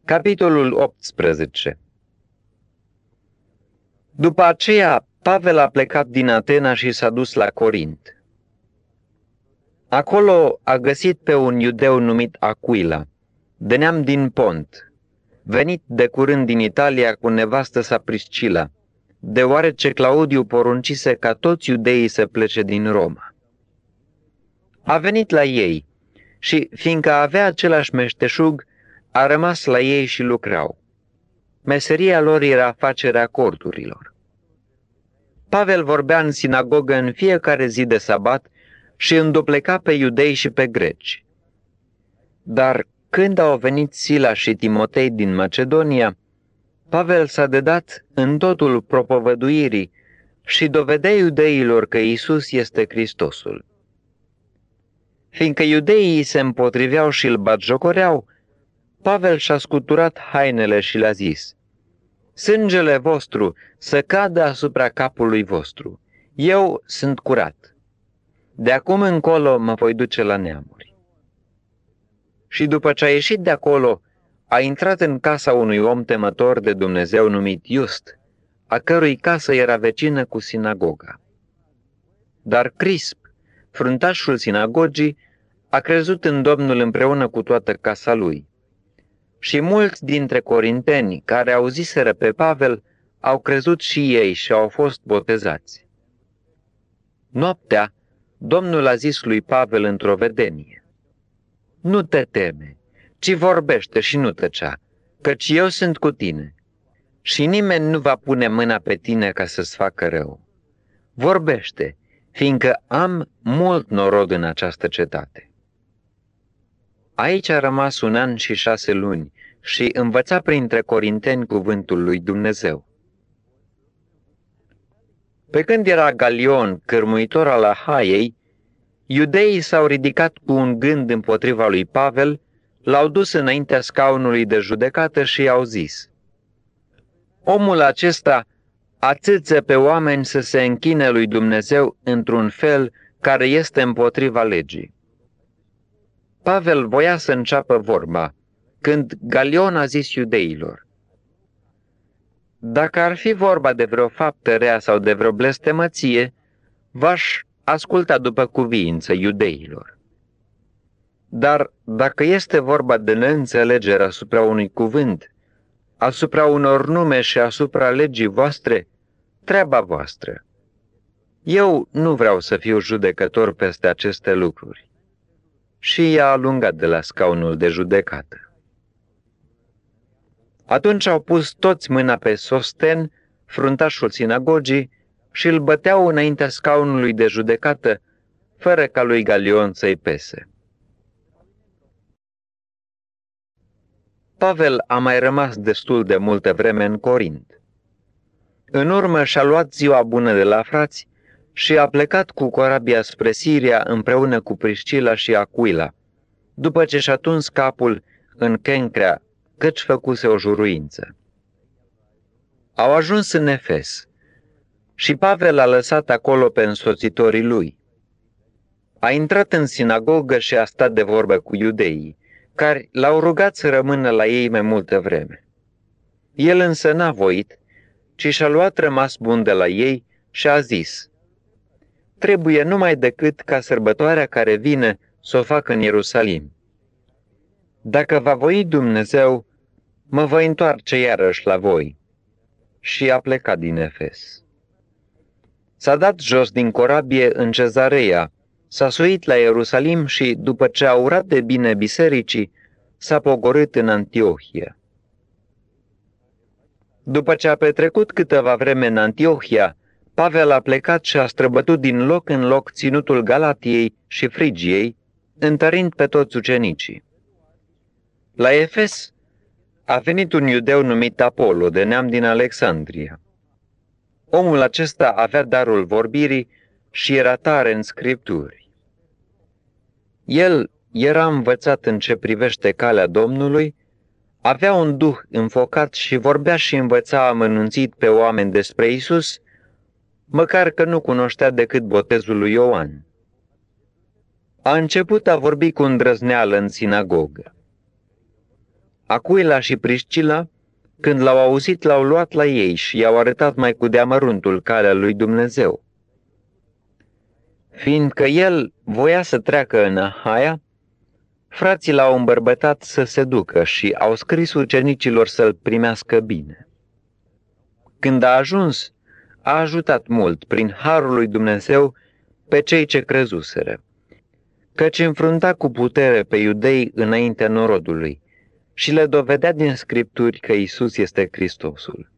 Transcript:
Capitolul 18. După aceea, Pavel a plecat din Atena și s-a dus la Corint. Acolo a găsit pe un iudeu numit Aquila, de neam din Pont, venit de curând din Italia cu nevastă sa Priscila, deoarece Claudiu poruncise ca toți iudeii să plece din Roma. A venit la ei și, fiindcă avea același meșteșug, a rămas la ei și lucrau. Meseria lor era facerea corturilor. Pavel vorbea în sinagogă în fiecare zi de sabat și îndupleca pe iudei și pe greci. Dar când au venit Sila și Timotei din Macedonia, Pavel s-a dedat în totul propovăduirii și dovedea iudeilor că Iisus este Hristosul. Fiindcă iudeii se împotriveau și îl batjocoreau, Pavel și-a scuturat hainele și le-a zis: „Sângele vostru să cadă asupra capului vostru. Eu sunt curat. De acum încolo mă voi duce la neamuri.” Și după ce a ieșit de acolo, a intrat în casa unui om temător de Dumnezeu numit Iust, a cărui casă era vecină cu sinagoga. Dar Crisp, fruntașul sinagogii, a crezut în Domnul împreună cu toată casa lui. Și mulți dintre corinteni care auziseră pe Pavel au crezut și ei și au fost botezați. Noaptea, Domnul a zis lui Pavel într-o vedenie: „Nu te teme, ci vorbește și nu tăcea, căci eu sunt cu tine și nimeni nu va pune mâna pe tine ca să-ți facă rău. Vorbește, fiindcă am mult norod în această cetate.” Aici a rămas 1 an și 6 luni și învăța printre corinteni cuvântul lui Dumnezeu. Pe când era Galion, cârmuitor al Ahaiei, iudeii s-au ridicat cu un gând împotriva lui Pavel, l-au dus înaintea scaunului de judecată și i-au zis: „Omul acesta ațâță pe oameni să se închine lui Dumnezeu într-un fel care este împotriva legii.” Pavel voia să înceapă vorba, când Galion a zis iudeilor: „Dacă ar fi vorba de vreo faptă rea sau de vreo blestemăție, v-aș asculta după cuviință iudeilor. Dar dacă este vorba de neînțelegere asupra unui cuvânt, asupra unor nume și asupra legii voastre, treaba voastră. Eu nu vreau să fiu judecător peste aceste lucruri.” Și i-a alungat de la scaunul de judecată. Atunci au pus toți mâna pe Sosten, fruntașul sinagogii, și îl băteau înaintea scaunului de judecată, fără ca lui Galion să-i pese. Pavel a mai rămas destul de multă vreme în Corint. În urmă și-a luat ziua bună de la frați și a plecat cu corabia spre Siria împreună cu Priscila și Aquila, după ce și-a tuns capul în Kencrea, căci făcuse o juruință. Au ajuns în Efes și Pavel a lăsat acolo pe însoțitorii lui. A intrat în sinagogă și a stat de vorbă cu iudeii, care l-au rugat să rămână la ei mai multă vreme. El însă n-a voit, ci și-a luat rămas bun de la ei și a zis: „Trebuie numai decât ca sărbătoarea care vine să o fac în Ierusalim. Dacă va voi Dumnezeu, mă voi întoarce iarăși la voi.” Și a plecat din Efes. S-a dat jos din corabie în Cezarea, s-a suit la Ierusalim și, după ce a urat de bine bisericii, s-a pogorât în Antiohia. După ce a petrecut câteva vreme în Antiohia, Pavel a plecat și a străbătut din loc în loc ținutul Galatiei și Frigiei, întărind pe toți ucenicii. La Efes a venit un iudeu numit Apollo, de neam din Alexandria. Omul acesta avea darul vorbirii și era tare în Scripturi. El era învățat în ce privește calea Domnului, avea un duh înfocat și vorbea și învăța amănunțit pe oameni despre Isus, măcar că nu cunoștea decât botezul lui Ioan. A început a vorbi cu îndrăzneală în sinagogă. Acuila și Priscila, când l-au auzit, l-au luat la ei și i-au arătat mai cu deamăruntul calea lui Dumnezeu. Fiindcă el voia să treacă în Ahaia, frații l-au îmbărbătat să se ducă și au scris ucenicilor să-l primească bine. Când a ajuns, a ajutat mult, prin harul lui Dumnezeu, pe cei ce crezuseră, căci înfrunta cu putere pe iudei înaintea norodului și le dovedea din Scripturi că Iisus este Hristosul.